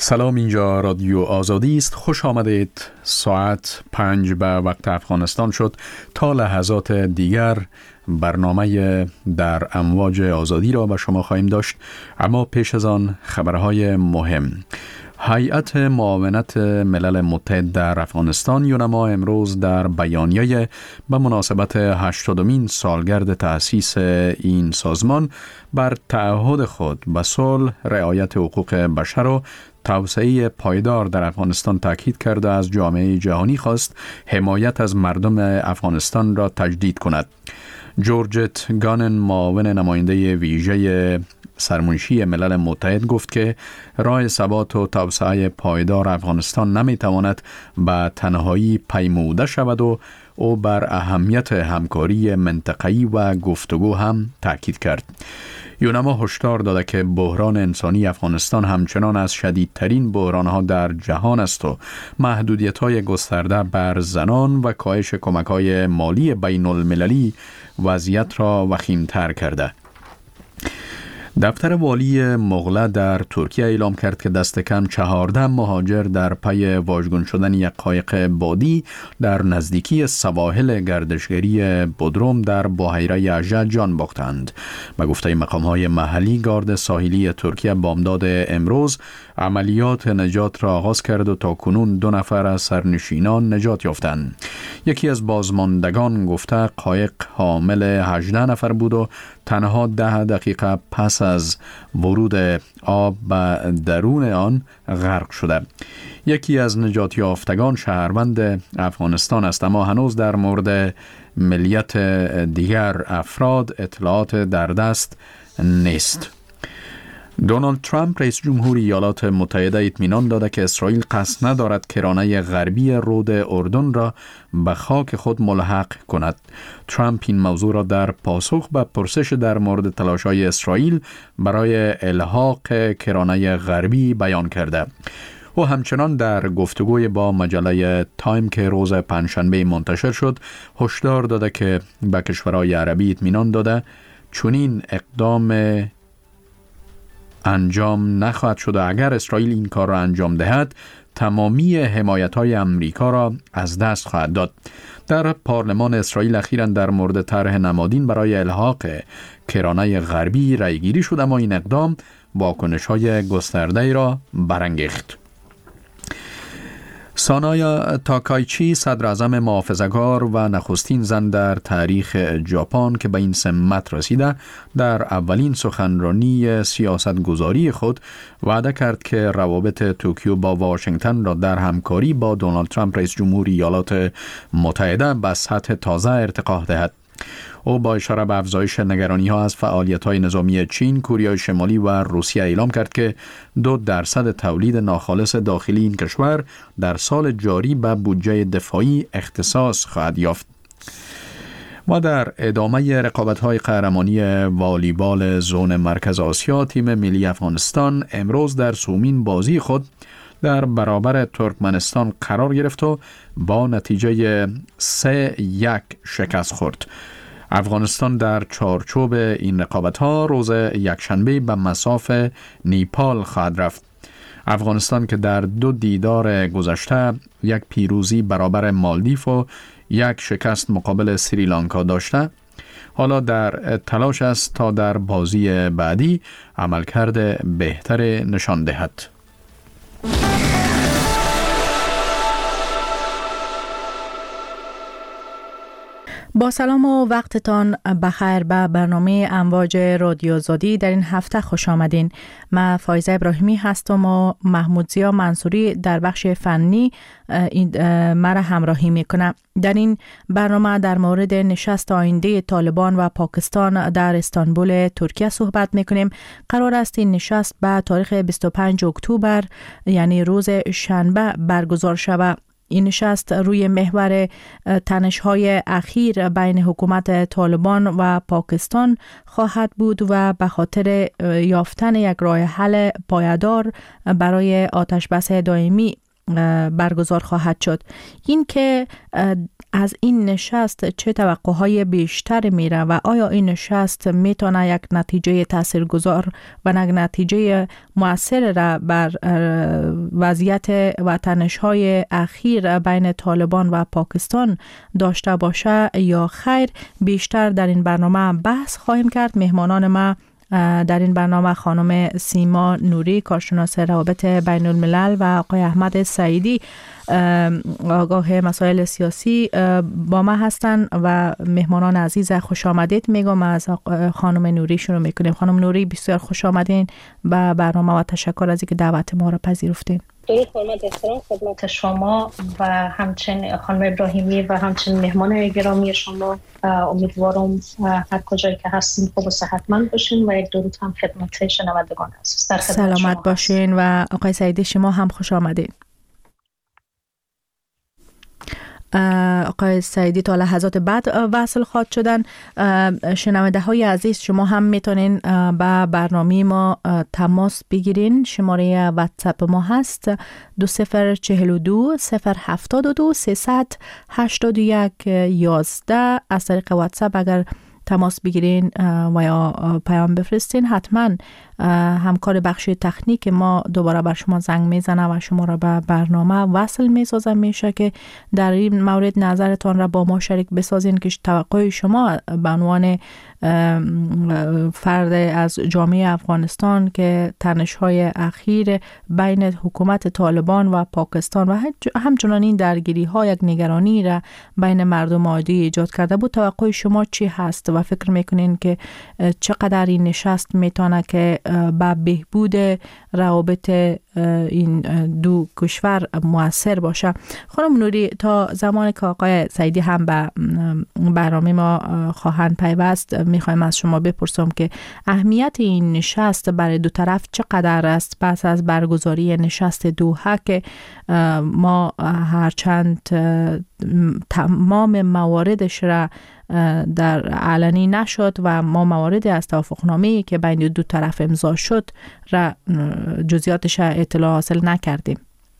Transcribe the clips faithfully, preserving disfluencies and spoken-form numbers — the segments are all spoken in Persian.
سلام، اینجا رادیو آزادی است. خوش آمدید. ساعت پنج به وقت افغانستان شد. تا لحظات دیگر برنامه در امواج آزادی را به شما خواهیم داشت، اما پیش از آن خبرهای مهم. هیئت معاونت ملل متحد در افغانستان یونما امروز در بیانیه به مناسبت هشتادمین سالگرد تأسیس این سازمان بر تعهد خود به صلح، رعایت حقوق بشر و توسعه پایدار در افغانستان تاکید کرده از جامعه جهانی خواست حمایت از مردم افغانستان را تجدید کند. جورجت گانن، معاون نماینده ویژه سرمنشی ملل متحد، گفت که راه ثبات و توسعه پایدار افغانستان نمیتواند به تنهایی پیموده شود و او بر اهمیت همکاری منطقه‌ای و گفتگو هم تاکید کرد. یونما هشدار داده که بحران انسانی افغانستان همچنان از شدیدترین بحرانها در جهان است و محدودیت‌های گسترده بر زنان و کاهش کمک‌های مالی بین المللی وضعیت را وخیم‌تر کرده. دفتر والی مغله در ترکیه اعلام کرد که دست کم چهارده مهاجر در پی واژگون شدن یک قایق بادی در نزدیکی سواحل گردشگری بودروم در بحیره اژه جان باختند. به گفته مقام‌های محلی، گارد ساحلی ترکیه بامداد امروز عملیات نجات را آغاز کرد و تا کنون دو نفر از سرنشینان نجات یافتند. یکی از بازماندگان گفته قایق حامل هجده نفر بود و تنها ده دقیقه پس از ورود آب به درون آن غرق شده. یکی از نجات یافتگان شهروند افغانستان است، اما هنوز در مورد ملیت دیگر افراد اطلاعات در دست نیست. دونالد ترامپ رئیس جمهور ایالات متحده اطمینان داده که اسرائیل قصد ندارد کرانه غربی رود اردن را به خاک خود ملحق کند. ترامپ این موضوع را در پاسخ به پرسش در مورد تلاش‌های اسرائیل برای الحاق کرانه غربی بیان کرده. او همچنان در گفتگوی با مجله تایم که روز پنجشنبه منتشر شد هشدار داده که به کشورهای عربی اطمینان داده چنین اقدام انجام نخواهد شد و اگر اسرائیل این کار را انجام دهد تمامی حمایت‌های امریکا را از دست خواهد داد. در پارلمان اسرائیل اخیراً در مورد طرح نمادین برای الحاق کرانه غربی رأیگیری شد، اما این اقدام واکنش‌های گسترده‌ای را برانگیخت. سانایا تاکایچی، صدر اعظم محافظه‌کار و نخستین زن در تاریخ ژاپن که به این سمت رسیده، در اولین سخنرانی سیاستگذاری خود وعده کرد که روابط توکیو با واشنگتن را در همکاری با دونالد ترامپ رئیس جمهور ایالات متحده به سطح تازه ارتقا دهد. او با اشاره به افزایش نگرانی‌ها از فعالیت‌های نظامی چین، کره شمالی و روسیه اعلام کرد که دو درصد تولید ناخالص داخلی این کشور در سال جاری به بودجه دفاعی اختصاص خواهد یافت. و در ادامه رقابت‌های قهرمانی والیبال زون مرکز آسیا، تیم ملی افغانستان امروز در سومین بازی خود در برابر ترکمنستان قرار گرفت و با نتیجه سه یک شکست خورد. افغانستان در چارچوب این رقابت‌ها روز یکشنبه به مصاف نیپال خواهد رفت. افغانستان که در دو دیدار گذشته یک پیروزی برابر مالدیو و یک شکست مقابل سریلانکا داشته، حالا در تلاش است تا در بازی بعدی عملکرد بهتر نشان دهد. با سلام و وقتتان بخیر به برنامه امواج رادیو آزادی. در این هفته خوش آمدین. من فایزه ابراهیمی هستم و محمود زیا منصوری در بخش فنی مرا همراهی میکنه. در این برنامه در مورد نشست آینده طالبان و پاکستان در استانبول ترکیه صحبت میکنیم. قرار است این نشست به تاریخ بیست و پنجم اکتبر یعنی روز شنبه برگزار شود. این نشست روی محور تنش‌های اخیر بین حکومت طالبان و پاکستان خواهد بود و به خاطر یافتن یک راه حل پایدار برای آتش بس دائمی برگزار خواهد شد. این که از این نشست چه توقعهای بیشتر میره و آیا این نشست میتونه یک نتیجه تاثیرگذار و یک نتیجه مؤثر را بر وضعیت و تنش‌های اخیر بین طالبان و پاکستان داشته باشه یا خیر؟ بیشتر در این برنامه بحث خواهیم کرد. مهمانان ما در این برنامه خانم سیما نوری، کارشناس روابط بین الملل، و آقای احمد سعیدی، آگاه مسائل سیاسی با ما هستند. و مهمانان عزیز خوش آمدید میگم. از خانم نوری شروع میکنیم. خانم نوری بسیار خوش آمدین به برنامه و تشکر از اینکه دعوت ما را پذیرفتین. درود خدمت احترام خدمت شما و همچنین خانم ابراهیمی و همچنین مهمان گرامی شما. امیدوارم هر کجایی که هستین خوب و صحتمند باشین و یک درود هم خدمت شنوندگان عزیز. سلامت باشین. و آقای سعیدی شما هم خوش آمدین. آقای سعیدی تا لحظات بعد وصل خواهد شدن. شنونده های عزیز شما هم میتونین با برنامه ما تماس بگیرین. شماره واتساپ ما هست دو صفر چهل و دو صفر هفتاد و دو سیصد هشتاد و یک یازده. از طریق واتساپ اگر تماس بگیرین و یا پیام بفرستین حتما همکار بخش تکنیک ما دوباره بر شما زنگ میزنه و شما را به برنامه وصل میسازه. میشه که در این مورد نظرتان را با ما شریک بسازین که توقع شما به عنوان فرد از جامعه افغانستان که تنش‌های اخیر بین حکومت طالبان و پاکستان و همچنان این درگیری ها یک نگرانی را بین مردم عادی ایجاد کرده بود، توقع شما چی هست و فکر میکنین که چقدر این نشست میتونه که به بهبود روابط این دو کشور مؤثر باشه؟ خانم نوری، تا زمانی که آقای سعیدی هم به برنامه ما خواهند پیوست میخوایم از شما بپرسم که اهمیت این نشست برای دو طرف چقدر است پس از برگزاری نشست دوحه که ما هرچند تمام مواردش را در علنی نشد و ما مواردی از توافقنامه‌ای که بین دو طرف امضا شد را جزئیاتش اطلاع حاصل نکردیم.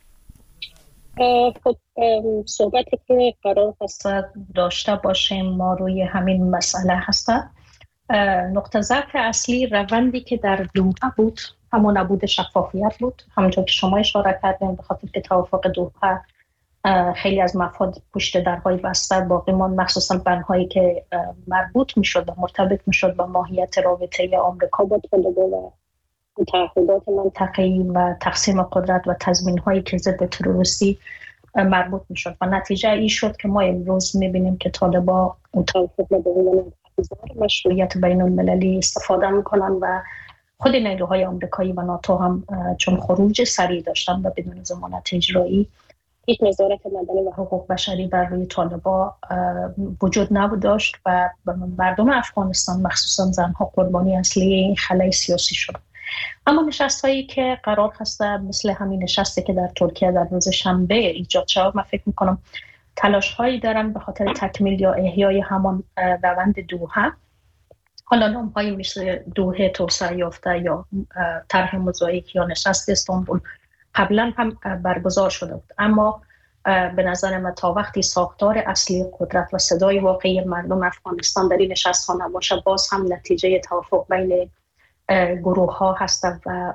خب صحبتی که قرار هست داشته باشیم ما روی همین مسئله هست. نقطه ضعف اصلی روندی که در دوحه بود همون نبود شفافیت بود. همونطور که شما اشاره کردین به خاطر که توافق دوحه خیلی از مفاد پشت درهای بسته باقی ماند، مخصوصا بندهایی که مربوط میشد و مرتبط میشد با ماهیت رابطه آمریکا با طالبان و تعهدات منطقه‌ای و تقسیم قدرت و تضمین‌هایی که ضد تروریستی مربوط میشد و نتیجه این شد که ما امروز میبینیم که طالبان توافق به عنوان مشروعیت بین المللی استفاده میکنن و خود نیروهای آمریکایی و ناتو هم چون خروج سریع داشتن و بدون ضمانت اجرایی هیچ نظارت مدنی و حقوق بشری بر روی طالبان وجود نبود داشت و مردم افغانستان مخصوصا زنها قربانی اصلی این خلای سیاسی شد. اما نشست هایی که قرار هست مثل همین نشستی که در ترکیه در روز شنبه ایجاد شد، من فکر میکنم تلاش هایی دارن به خاطر تکمیل یا احیای همان روند دوحه. حالا نام هایی مثل دوحه توسعه یافته یا طرح موزاییک یا نشست استانبول قبلا هم برگزار شده بود، اما به نظر من تا وقتی ساختار اصلی قدرت و صدای واقعی مردم افغانستان در این نشست ها نباشه باز هم نتیجه توافق بین گروه ها هست و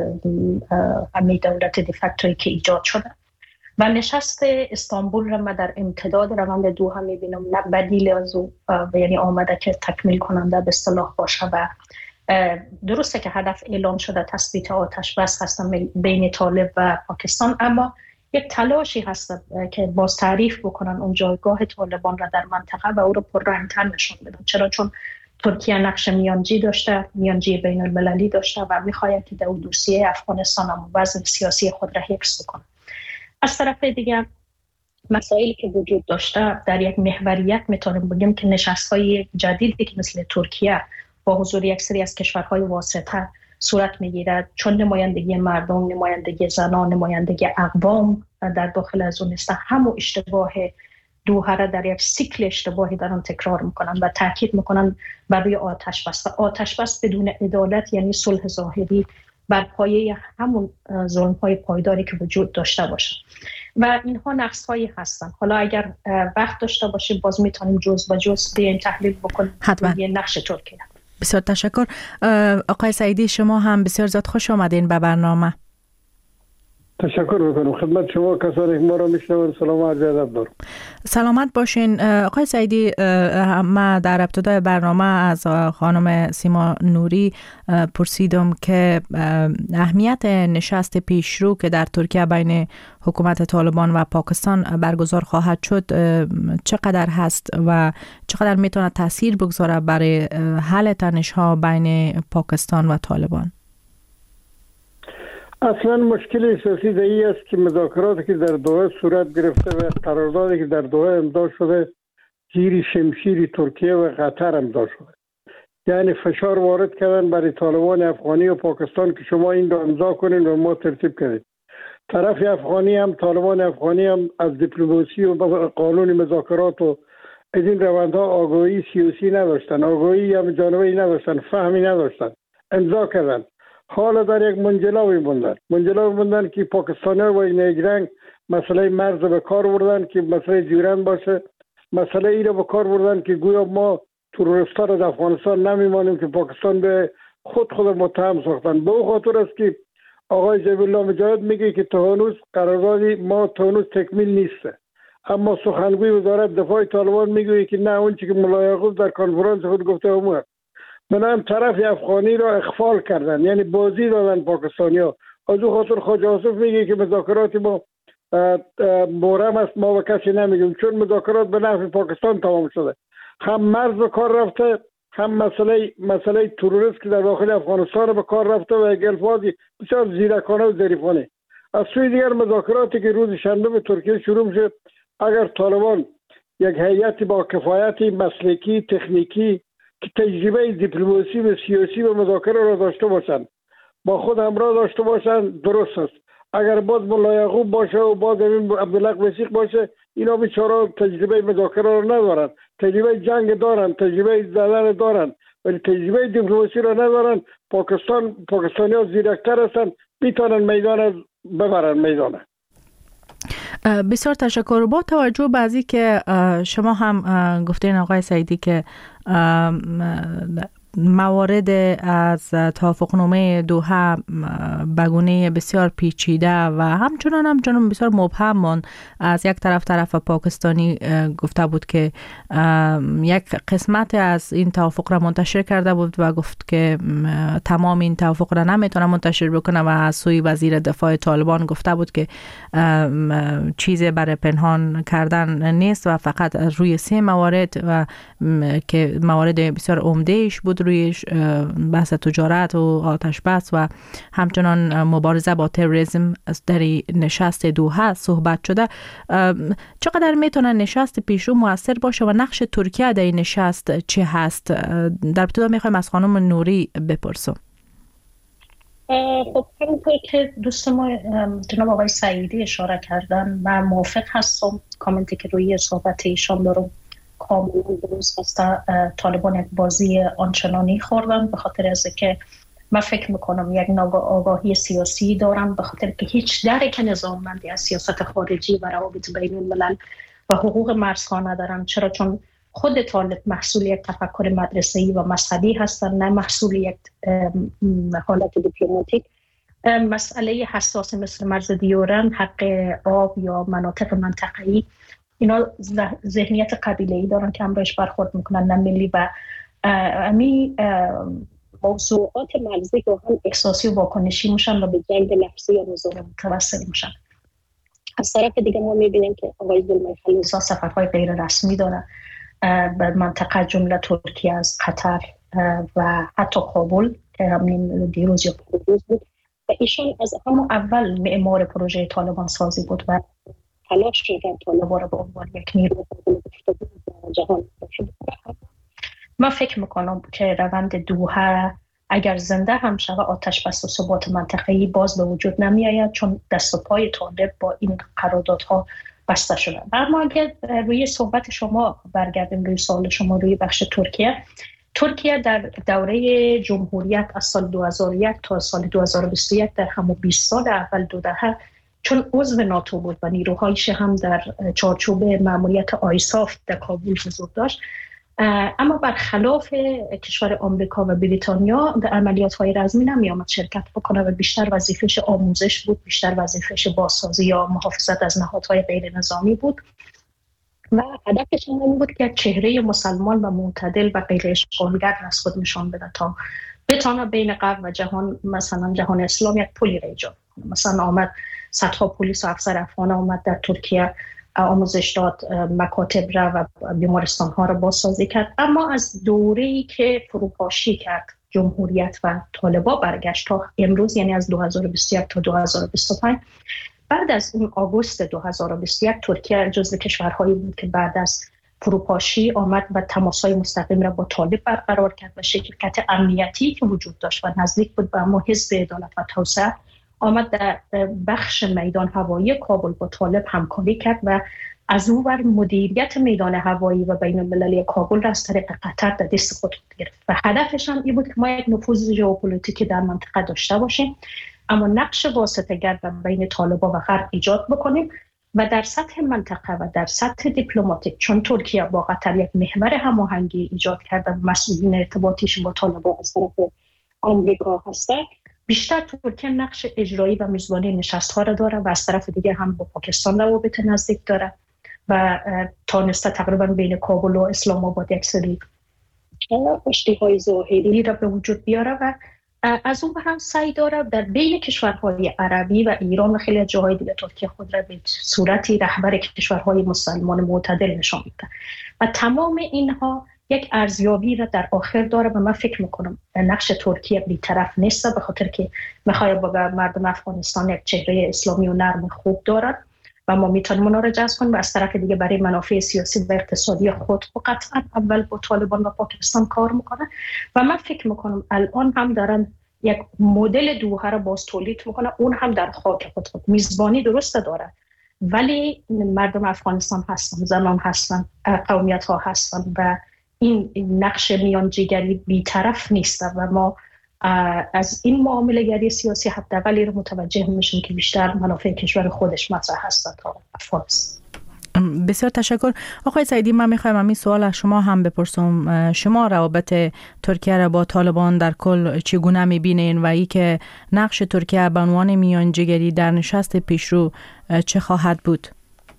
همین دولت دیفکتوری که ایجاد شده. و نشست استانبول را من در امتداد روند دوحه میبینم، نه بدیل از او یعنی آمده که تکمیل کننده به اصطلاح باشه. و درسته که هدف اعلام شده تثبیت آتش بس هست بین طالب و پاکستان، اما یک تلاشی هست که باز تعریف بکنن اون جایگاه طالبان را در منطقه و او را پررنگ‌تر نشون بدن. چرا؟ چون ترکیه نقش میانجی داشته، میانجی بین المللی داشته و میخواید که در دوسیه افغانستان هم وزن سیاسی خود را حفظ بکنه. از طرف دیگه مسائلی که وجود داشته در یک محوریت میتونیم بگیم که نشست‌های جدیدی که مثل ترکیه با حضور یک سری از کشورهای واسطه صورت میگیرد، چون نمایندگی مردم، نمایندگی زنان، نمایندگی اقوام در داخل از اون است، همون اشتباه دوحه را در یک سیکل اشتباهی دارن تکرار میکنن و تاکید میکنن بر روی آتش بس. و آتش بس بدون عدالت یعنی صلح ظاهری بر پایه همون ظلم‌های پایداری که وجود داشته باشه. و اینها نقص هایی هستن. حالا اگر وقت داشته باشیم باز میتونیم جز و جز بیایم تحلیل بکنیم یه نقش ترکیه. بسیار تشکر. آقای سعیدی شما هم بسیار زیاد خوش آمدین به برنامه. تشکر میکنم خدمت شما کسانی که ما را میشنون. سلام و عرض ادب دارم. سلامت باشین. آقای سعیدی، ما در ابتدای برنامه از خانم سیما نوری پرسیدم که اهمیت نشست پیشرو که در ترکیه بین حکومت طالبان و پاکستان برگزار خواهد شد چقدر هست و چقدر میتونه تاثیر بگذاره برای حل تنش‌ها بین پاکستان و طالبان؟ اصلا مشکل سیاسی دایی است که مذاکراتی که در دوحه صورت گرفته و قراردادی که در دوحه امضا شده زیر شمشیر ترکیه و قطر امضا شده، یعنی فشار وارد کردن برای طالبان افغانی و پاکستان که شما این رو امضا کنین و ما ترتیب کردیم. طرف افغانی هم طالبان افغانی هم از دیپلماسی و قانون مذاکرات و از این روندها آگاهی سیاسی نداشتن، آگاهی هم جانبی نداشتن، فهمی نداشتن، امضا کردن. حالا در یک منجلا می‌موندن منجلا می‌موندن که پاکستانی‌ها و یک رنگ مسئله مرز به کار بردن که مسئله جیران باشه، مسئله ای رو به کار بردن که گویا ما تروریست‌ها را در افغانستان نمی‌مانیم که پاکستان به خود خود متهم ساختن. به او خاطر است که آقای جلیل الله مجاهد میگه که تا هنوز قرارداد ما تا هنوز تکمیل نیست، اما سخنگوی وزارت دفاع طالبان میگه که نه، اون چیزی که ملا یعقوب در کنفرانس خود گفته بود. منم طرف افغانی را اخفال کردن، یعنی بازی دادن پاکستانی‌ها. از او خاطر خواجه آصف میگه که مذاکرات ما مبرم است، ما به کسی نمیگیم، چون مذاکرات به نفع پاکستان تمام شده. هم مرز به کار رفته، هم مسئله مسئله تروریسم که در داخل افغانستان به کار رفته و یک الفاظی بسیار زیرکانه و ظریفانه. از سوی دیگر مذاکراتی که روز شنبه به ترکیه شروع میشه، اگر طالبان یک هیئت با کفایت مسلکی تکنیکی که تجربه دیپلماسی و سیاسی و مذاکره را داشته باشند با خود همراه داشته باشند درست است. اگر باز ملا یعقوب باشه و باز عبدالحق وثیق باشه، اینا بیچاره تجربه مذاکره را ندارن، تجربه جنگ دارن، تجربه زدن دارن، ولی تجربه دیپلماسی را ندارن. پاکستان پاکستانی‌ها زیرکتر هستند، میتونن میدان ببرن میدانه. بسیار تشکر. با توجه به ازی که شما هم گفتین آقای سعیدی که موارد از توافقنامه دوحه بگونه بسیار پیچیده و همچنان همچنان بسیار مبهم ماند. از یک طرف طرف پاکستانی گفته بود که یک قسمت از این توافق را منتشر کرده بود و گفت که تمام این توافق را نمیتونه منتشر بکنه و از سوی وزیر دفاع طالبان گفته بود که چیزی برای پنهان کردن نیست و فقط روی سه موارد و که موارد بسیار عمدهش بود روی بحث تجارت و آتش بس و همچنان مبارزه با تروریسم در نشست دوحه صحبت شده. چقدر میتونه نشست پیشرو موثر باشه و نقش ترکیه در این نشست چه هست؟ در ابتدا میخوایم از خانم نوری بپرسم. خب همونطور که دوست ما جناب آقای سعیدی اشاره کردن من موافق هستم. کامنتی که روی صحبت ایشان دارم کاملا درست است. طالبان یک بازی آنچنانی خوردن به خاطر از که من فکر میکنم یک آگاهی سیاسی دارم، به خاطر که هیچ درک نظاممندی از سیاست خارجی و روابط بین الملل و حقوق مرزها ندارن. چرا؟ چون خود طالب محصول یک تفکر مدرسه‌ای و مذهبی هستن، نه محصول یک حالت دیپلماتیک. مسئله حساس مثل مرز دیورن، حق آب یا مناطق منطقه‌ای، اینا ذهنیت قبیله‌ای دارن که همراهش برخورد میکنن، نه ملی. و امی موضوعات مرزی که هم احساسی و واکنشی میشن و به جنگ لفظی یا نظامی متوسل میشن. از طرف دیگه ما میبینیم که آقای ذوالمجلس سفرهای غیر رسمی داره به منطقه، جمله ترکیه از قطر و حتی کابل که همین دیروز یا پریروز بود. و ایشون از همون اول معمار پروژه طالبان سازی بود و تلاش کردن طالبان را به عنوان یک نیروی گفتگو در جهان باشد. من فکر میکنم که روند دوحه اگر زنده هم شود آتش بس و ثبات منطقه‌ای باز به وجود نمی آید، چون دست و پای طالب با این قراردادها بسته شده. اما اگر روی صحبت شما برگردیم روی سوال شما روی بخش ترکیه، ترکیه در دوره جمهوریت از سال دو هزار و یک تا سال دو هزار و بیست و یک در همون بیست سال اول دو دهه چون عضو ناتو بود و نیروهایش هم در چارچوب مأموریت آیساف در کابل حضور داشت، اما برخلاف کشور آمریکا و بریتانیا در عملیات‌های رزمی نمی آمد شرکت بکنه و بیشتر وظیفه‌اش آموزش بود، بیشتر وظیفه‌اش بازسازی یا محافظت از نهادهای غیر نظامی بود و هدفش این بود که چهره مسلمان و معتدل و غیر اشغالگر از خود نشان بده تا بتونه بین غرب و جهان، مثلا جهان اسلام، یک پلی را ایجاد کنه. مثلا آمد صدها پلیس و افسر افغان آمد در ترکیه آموزش داد، مکاتب را و بیمارستان ها را بازسازی کرد، اما از دوره‌ای که فروپاشی کرد جمهوریت و طالبان برگشت تا امروز، یعنی از دو هزار و بیست و یک تا دو هزار و بیست و پنج، بعد از اون آگوست دو هزار و بیست و یک ترکیه جزو کشورهایی بود که بعد از فروپاشی آمد و تماس‌های مستقیم را با طالب برقرار کرد و شرکت امنیتی که وجود داشت و نزدیک بود به اما حزب عدالت و توسعه آمد در بخش میدان هوایی کابل با طالب همکاری کرد و از اون ور مدیریت میدان هوایی و بین المللی کابل را از طریق قطر در دست خود گرفت و هدفش هم این بود که ما یک نفوذ ژئوپلیتیکی در منطقه داشته باشیم، اما نقش واسطه‌گر بین طالبان و غرب ایجاد بکنیم و در سطح منطقه و در سطح دیپلماتیک، چون ترکیه با قطر یک محور هماهنگی ایجاد کرده و مسئولین ارتباطیش با طالبان از طرف آمریکا هستند، بیشتر ترکیه نقش اجرایی و میزبانی نشست‌ها را داره و از طرف دیگر هم با پاکستان روابط نزدیک داره و تانسته تقریبا بین کابل و اسلام آباد یک سری آشتی‌های ظاهری را به وجود بیاره و از اون هم سعی داره در بین کشورهای عربی و ایران و خیلی جاهای دیگه ترکیه خود را به صورتی رهبر کشورهای مسلمان معتدل نشان میده و تمام اینها یک ارزیابی را در آخر داره و من فکر میکنم نقش ترکیه بی‌طرف نیست، به خاطر که میخواد با مردم افغانستان یک چهره اسلامی و نرم خوب دارد و ما میتونیم اونا رو جذب کنیم و از طرف دیگه برای منافع سیاسی و اقتصادی خود و قطعا اول با طالبان و پاکستان کار میکنه و من فکر میکنم الان هم دارن یک مدل دوحه رو باز تولید میکنه، اون هم در خاک خود خود میزبانی درسته داره، ولی مردم افغانستان هستن، زنان هستن، قومیت ها هستن و این نقش میانجیگری بی‌طرف نیست و ما از این معامله گری سیاسی حداقل رو متوجه میشیم که بیشتر منافع کشور خودش مطرح هست تا افغانستان. بسیار تشکر. آقای سعیدی، من میخوایم همین سوال از شما هم بپرسم. شما روابط ترکیه را با طالبان در کل چگونه میبینین و ای که نقش ترکیه به عنوان میانجیگری در نشست پیشرو چه خواهد بود؟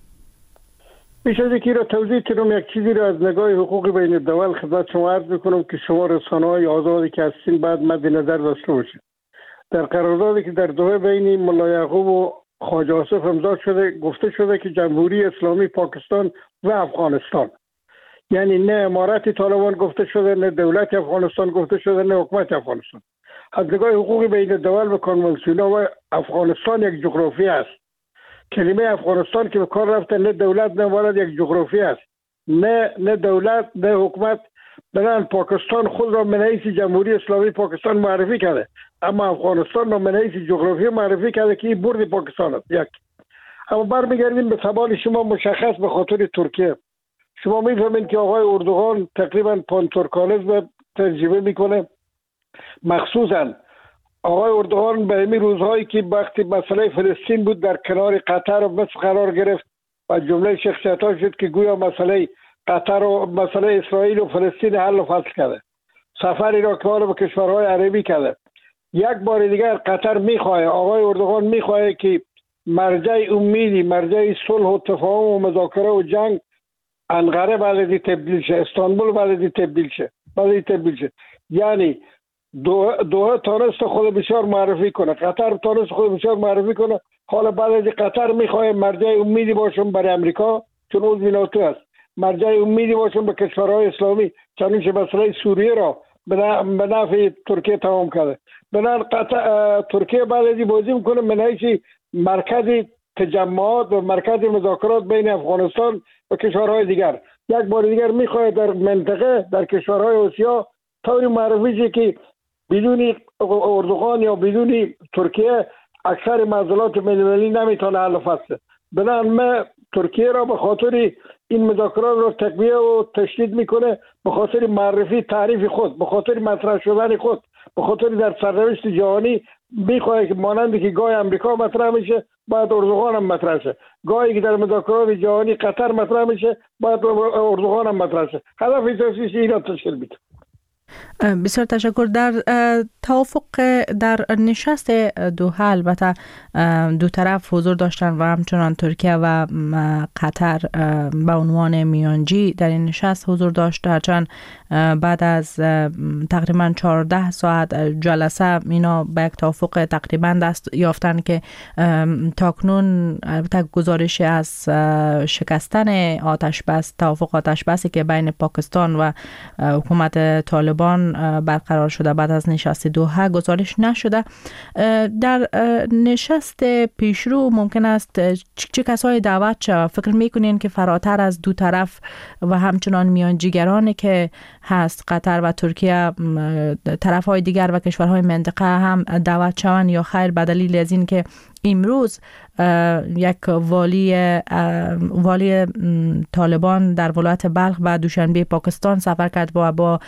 پیش از اینکه را توضیح کنم یک چیزی را از نگاه حقوق بین الدول خدمت شما عرض میکنم که شما رسانه‌های آزادی که هستین بعد مد نظر داشته باشید. در قراردادی که در دوحه بین ملا یعقوب و خواجه آصف امضا شده گفته شده که جمهوری اسلامی پاکستان و افغانستان، یعنی نه امارت طالبان گفته شده، نه دولت افغانستان گفته شده، نه حکومت افغانستان. از نگاه حقوق بین الدول و کنوانسیون‌ها و افغانستان یک جغرافی است. کلمه افغانستان که به کار رفته نه دولت نه امارت یک جغرافی است، نه نه دولت نه حکومت. بنابراین پاکستان خود را به حیث جمهوری اسلامی پاکستان معرفی کرده، اما افغانستان را به حیث جغرافی معرفی کرده که این برد پاکستان است. یک. اما برمیگردیم به سوال شما مشخص به خاطر ترکیه. شما میفهمید که آقای اردوغان تقریبا پانتورکانیسم ترجمه میکنه، مخصوصا آقای اردوغان به این روزهایی که وقتی مسئله فلسطین بود در کنار قطر و مصر قرار گرفت و جمله شخصیت‌ها شد که گویا مسئله قطر و مسئله اسرائیل و فلسطین حل و فصل کرده. سفری را که به کشورهای عربی کرده. یک بار دیگر قطر میخواه، آقای اردوغان میخواه که مرجع امیدی، مرجع صلح و تفاهم و مذاکره و جنگ انقره بلدی تبدیل شه، استانبول بلدی تبدیل شه، بلدی تبدیل شه. یعنی دوحه تانست خود بسیار معرفی کنه، قطر تانست خود بسیار معرفی کنه. حالا بلدی قطر میخواه مرجع امیدی باشم برای امریکا چون عضو ناتو است، مرجع امیدی باشم به کشورهای اسلامی چنانچه مسئله سوریه را به نفع ترکیه تمام کرده. بنابراین قطر ترکیه بلدی بازی میکنه من حیث مرکز تجمعات و مرکز مذاکرات بین افغانستان و کشورهای دیگر. یک بار دیگر میخواد در منطقه در کشورهای آسیا طوری معرفی که بدون اردوغان یا بدون ترکیه اکثر معضلات بین‌المللی نمیتونه حل و فصل. بنابراین ما ترکیه را به خاطر این مذاکرات را تقویه و تشدید میکنه، به خاطر معرفی تعریف خود، به خاطر مطرح شدن خود، به خاطر در سرنوشت جهانی میخواد که مانند که گاهی امریکا مطرح میشه باید اردوغان هم مطرح شه، گاهی که در مذاکرات جهانی قطر مطرح میشه باید اردوغان هم مطرح شه. هدف اساسی ایران تشکیل میده. بسیار تشکر. در توافق در نشست دوحه البته دو طرف حضور داشتن و همچنان ترکیه و قطر به عنوان میانجی در این نشست حضور داشت. هرچند بعد از تقریبا چهارده ساعت جلسه اینا به یک توافق تقریبا دست یافتن که تاکنون البته گزارش از شکستن آتش بس، توافق آتش بسی که بین پاکستان و حکومت طالبان برقرار شده بعد از نشست دوحه گزارش نشده. در نشست پیشرو ممکن است چه کسای دعوت شود؟ فکر میکنین که فراتر از دو طرف و همچنان میانجیگرانی که هست قطر و ترکیه، طرفهای دیگر و کشورهای منطقه هم دعوت شوند یا خیر به دلیل از این که امروز یک والی والی طالبان در ولایت بلخ و دوشنبه پاکستان سفر کرد و با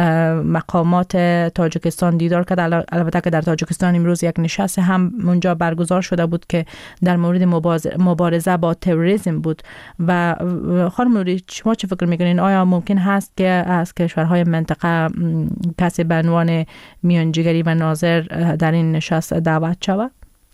مقامات تاجیکستان دیدار کرد. البته که در تاجیکستان امروز یک نشست هم اونجا برگزار شده بود که در مورد مبارزه با تروریسم بود. و خانم نوری شما چه فکر میکنین؟ آیا ممکن هست که از کشورهای منطقه کسی به عنوان میانجیگری و ناظر در این نشست دعوت شود؟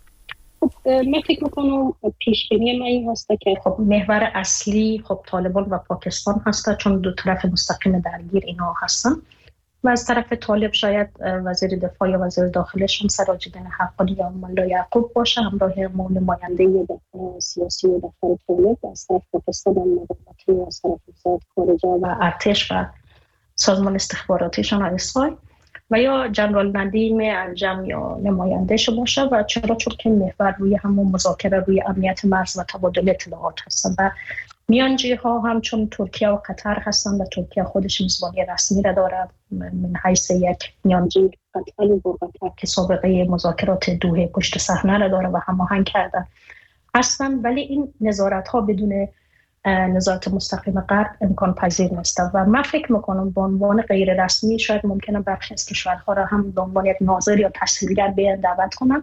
خب من فکر میکنم پیش بینی من این هسته که خب محور اصلی خب طالبان و پاکستان هسته، چون دو طرف مستقیم درگیر اینا هستن. و از طرف طالب شاید وزیر دفاع یا وزیر داخلش هم سراج الدین حقانی یا ملا یعقوب باشه، همراه نماینده دفتر سیاسی و دفتر طالب. و از طرف پاکستان هم مقاماتی و از طرف وزارت خارجه و ارتش و سازمان استخباراتیشان آیسای و یا جنرال ندیم انجم یا نمایندهش باشه. و چرا؟ چون که محور روی همون مذاکره روی امنیت مرز و تبادل اطلاعات هستن و میانجی ها هم چون ترکیه و قطر هستن و ترکیه خودش میزبانی رسمی را داره من حیث یک میانجی قطعا با قطر که سابقه مذاکرات دوحه پشت صحنه را داره و هماهنگ کردن هستن، ولی این نظارت ها بدون نظارت مستقیم غرب امکان پذیر نیست. و من فکر میکنم به عنوان غیر رسمی شاید ممکنه برخی از کشورها را هم به عنوان یک ناظر یا تسهیلگر بیان دعوت کنن.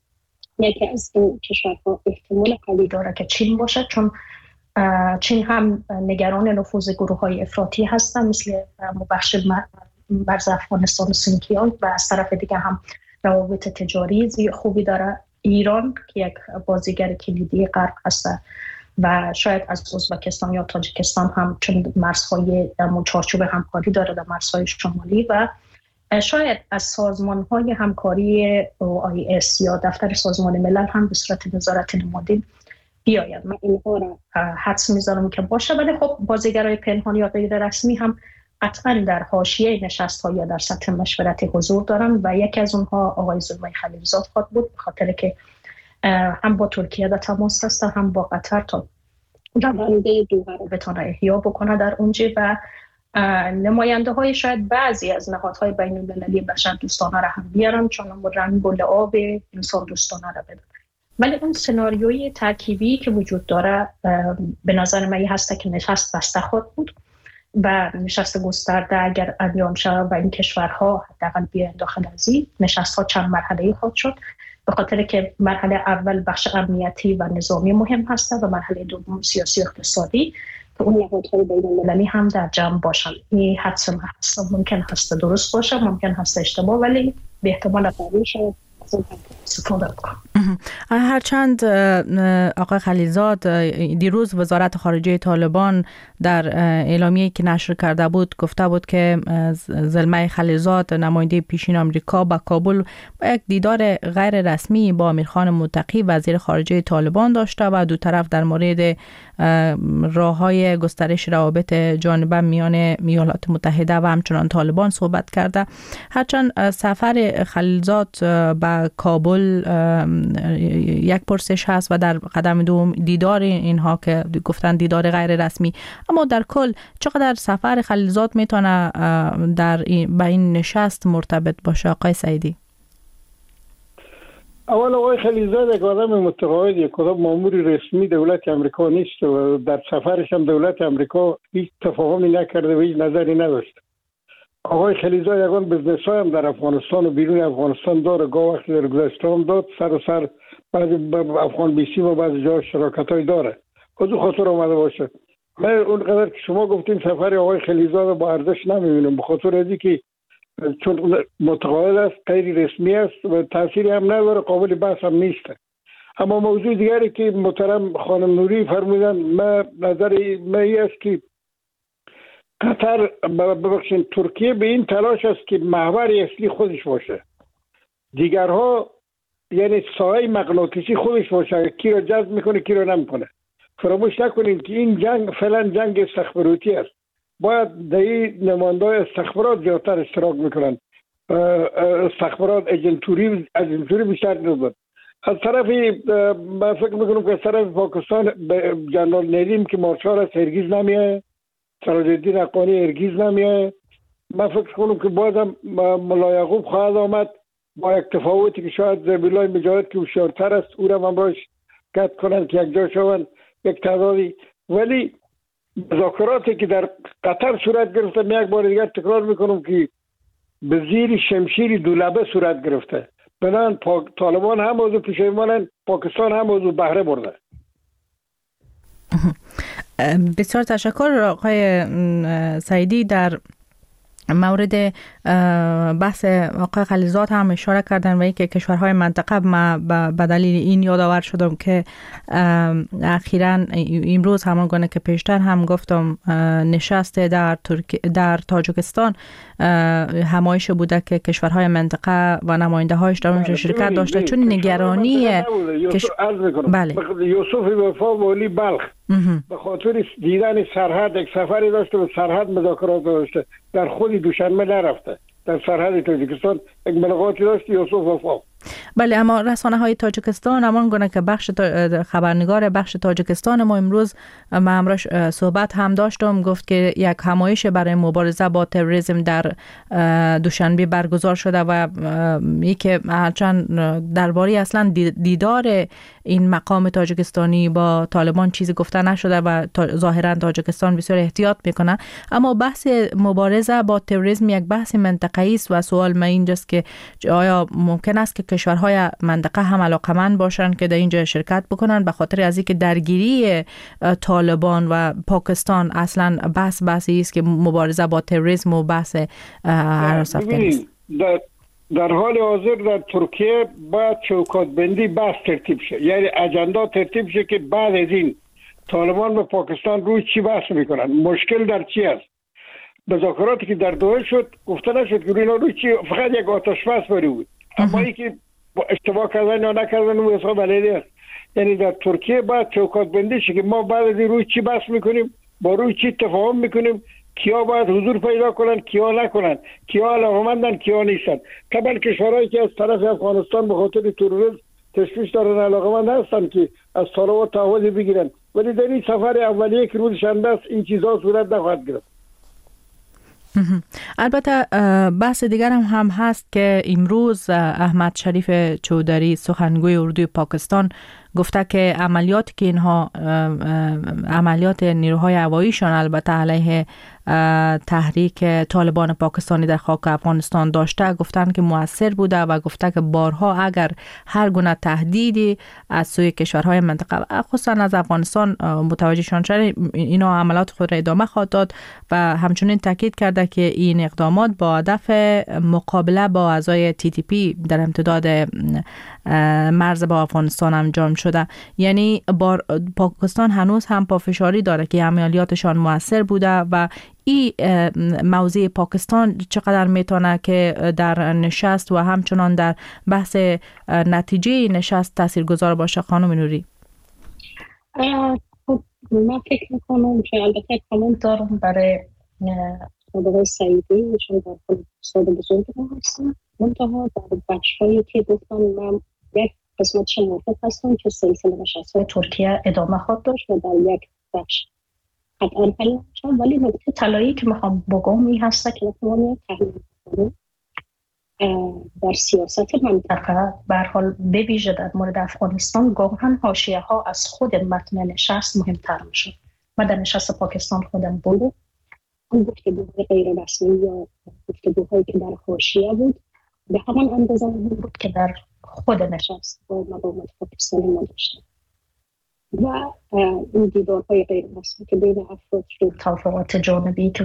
یکی از این کشورها احتمال قوی داره که چین باشه، چون چین هم نگران نفوذ گروه های افراطی هستن مثل مبخش مرز افغانستان و سینکیان و از طرف دیگه هم روابط تجاری خوبی داره ایران که یک بازیگر کلیدی غرب هست و شاید از ازبکستان یا تاجیکستان هم چون مرزهای چارچوب همکاری داره در مرزهای شمالی و شاید از سازمان‌های همکاری او آی اس یا دفتر سازمان ملل هم به صورت نظارت نمادین بیاید. من اینها را حدس میذارم که باشه، ولی خب بازیگرای پنهان یا غیر رسمی هم قطعا در حاشیه نشست‌ها یا در سطح مشورت حضور دارن و یکی از اونها آقای زلمای خلیلزاد خواهد بود، به خاطر که هم با ترکیه در تماس هست هم با قطر تا رونده دوحه رو بتونه احیا بکنه در اونجا و نماینده های شاید بعضی از نهادهای بین المللی بشر دوستانه را هم بیارن چون رنگ و لعاب انسان دوستانه را بدن. ولی اون سناریوی ترکیبی که وجود داره به نظر من هست که نشست بسته خود بود و نشست گسترده اگر انجام شود و این کشورها حداقل بیاین داخل از این نشست ها چند مرحله خواهد شد، به خاطر که مرحله اول بخش امنیتی و نظامی مهم هست و مرحله دوم سیاسی و اقتصادی که اون نهادهای بین المللی هم در جمع باشن. این حدس من هست، ممکن هست درست باشه ممکن هست اشتباه، ولی به احتمال قوی شاید استفاده بکنم. هرچند آقای خلیلزاد دیروز وزارت خارجه طالبان در اعلامیه‌ای که نشر کرده بود گفته بود که زلمه خلیلزاد نماینده پیشین آمریکا با کابل با یک دیدار غیر رسمی با امیرخان متقی وزیر خارجه طالبان داشته و دو طرف در مورد راه‌های گسترش روابط جانبه میان ایالات متحده و همچنان طالبان صحبت کرده. هرچند سفر خلیلزاد به کابل یک پرسش هست و در قدم دوم دیدار اینها که گفتن دیدار غیر رسمی، اما در کل چقدر سفر خلیلزاد میتونه در این با این نشست مرتبط باشه آقای سعیدی؟ اول آقای خلیلزاد یک آدم متقاعد، یک آدم مامور رسمی دولت امریکا نیست و در سفرش هم دولت امریکا هیچ تفاهمی نکرده و هیچ نظری نداشت. آقای خلیزاد یگان بزنس های هم در افغانستان و بیرون افغانستان داره. گاه وقتی در گذشته هم داد سر و سر بعضی افغان بیسی و بعضی جا شراکت های داره. از اون خاطر آمده باشه. من اونقدر که شما گفتین سفر آقای خلیزاد با ارزش نمیبینم، به خاطر ازی که چون متقاعد است، غیر رسمی است و تأثیری هم نداره، قابل بحث هم نیست. اما موضوع دیگری که محترم خانم نوری فرمودن، من نظر من است که قطر ببخشید ترکیه به این تلاش است که محور اصلی خودش باشه، دیگرها یعنی سایه مغناطیسی خودش باشه، کی را جذب میکنه کی را نمیکنه. فراموش نکنید که این جنگ فعلا جنگ استخباراتی است، باید در این نماینده‌های استخبارات زیادتر اشتراک میکنن، استخبارات اجنتوری اجنتوری بیشتر نبود. از طرفی من فکر میکنم که از طرف پاکستان جنرال ندیم که مارشال است هرگز نمیه، سراج الدین حقانی هرگز نمیه. من فکر کنم که بازم ملا یعقوب خواهد آمد با یک تفاوتی که شاید ذبیح مجاهد که هوشیارتر است او را همراهش قطع کنند که یک جا شوند یک تعدادی. ولی مذاکراتی که در قطر صورت گرفته، من یک بار دیگر تکرار میکنم که به زیر شمشیر دولبه صورت گرفته. بنان طالبان هم موضوع پشیمانند، پاکستان هم موضوع بهره برده. بسیار تشکر آقای سعیدی. در مورد بحث آقای خلیزاد هم اشاره کردن و اینکه کشورهای منطقه، ما به دلیل این یادآور شدم که اخیراً امروز همان گونه که پیشتر هم گفتم نشست در ترک در تاجیکستان همایش بوده که کشورهای منطقه و نماینده هایش در اونجا شرکت داشته، چون نگرانی کش... بله یوسف وفا ولی بلخ به خاطر دیدن سرحد یک سفری داشته و سرحد مذاکرات داشته، در خود دوشنبه نرفته، در سرحد تاجیکستان یک ملاقاتی داشت یوسف وفا. بله، اما رسانه های تاجیکستان همان گونه که بخش خبرنگار بخش تاجیکستان ما امروز ما همراهش صحبت هم داشتم، گفت که یک همایش برای مبارزه با تروریسم در دوشنبه برگزار شده و ای که هرچند درباره اصلا دیدار این مقام تاجیکستانی با طالبان چیزی گفته نشده و ظاهرا تاجیکستان بسیار احتیاط میکنه، اما بحث مبارزه با تروریسم یک بحث منطقه‌ای است و سوال ما اینجاست که آیا ممکن است که کشورهای منطقه هم علاقمند باشند که در اینجا شرکت بکنن، به خاطر از اینکه درگیری طالبان و پاکستان اصلا بحث بحثی است که مبارزه با تروریسم و بحث هراس افکنی است. در, در حال حاضر در ترکیه باید چوکات بندی بحث ترتیب شه، یعنی اجندا ترتیب شه که بعد از این طالبان و پاکستان روی چی بحث میکنن، مشکل در چی است. مذاکراتی که در دوحه شد گفته نشد که روی چی، فقط یک آتش بس بری بود، اما ای که اشتباه کردن یا نکردن اون حساب علیدی است. یعنی در ترکیه باید چوکات بندی شه که ما بعد از این روی چی بحث میکنیم، با روی چی تفاهم میکنیم، کیا باید حضور پیدا کنن کیا نکنن، کیا علاقمندن کیا نیستن. طبعا کشورهایی که از طرف افغانستان به خاطر تروریسم تشویش دارن علاقمند هستن که از طالبان تعهد بگیرن، ولی در این سفر اولیه که روز شنبه است این چیزا صورت نخواهد گرفت. البته بحث دیگر هم, هم هست که امروز احمد شریف چودری سخنگوی اردوی پاکستان گفته که عملیات که اینها عملیات نیروهای هواییشان البته علیه تحریک طالبان پاکستانی در خاک افغانستان داشته، گفتن که مؤثر بوده و گفته که بارها اگر هر گونه تهدیدی از سوی کشورهای منطقه خصوصا از افغانستان متوجهشان شده، اینا عملیات خود را ادامه خواهد داد و همچنین تاکید کرده که این اقدامات با هدف مقابله با اعضای تی تی پی در امتداد مرز با افغانستان انجام شده. یعنی بار پاکستان هنوز هم پافشاری داره که عملیاتشان مؤثر بوده و این موضوع پاکستان چقدر میتونه که در نشست و همچنان در بحث نتیجه نشست تاثیرگذار باشه. خانم نوری، من فکر میکنم که البته کامنت دارم برای آقای سعیدی، ایشون در خود استاد بزرگ ما هستن، منتها در بخش‌هایی که گفتم من یک قسمتش موافق هستم که سلسله نشست‌های ترکیه ادامه خواهد داشت و در یک بخش قطعا حل نشد، ولی نکته طلایی که میخوام بگم این هست که نتوانیم تحلیل کنیم در سیاست منطقه به هر حال به ویژه در مورد افغانستان گاهن حاشیه‌ها از خود متن نشست مهمتر میشه. من در نشست پاکستان خودم بودم اون گفتگوهای غیر رسمی یا گفتگوهایی که در حاشیه بود به همان اندازه مهم بود که در خود نشست با مقامات پاکستانی ما داشتن و این دیدارهای غیر رسمی که بین افراد شد، توافقات جانبی که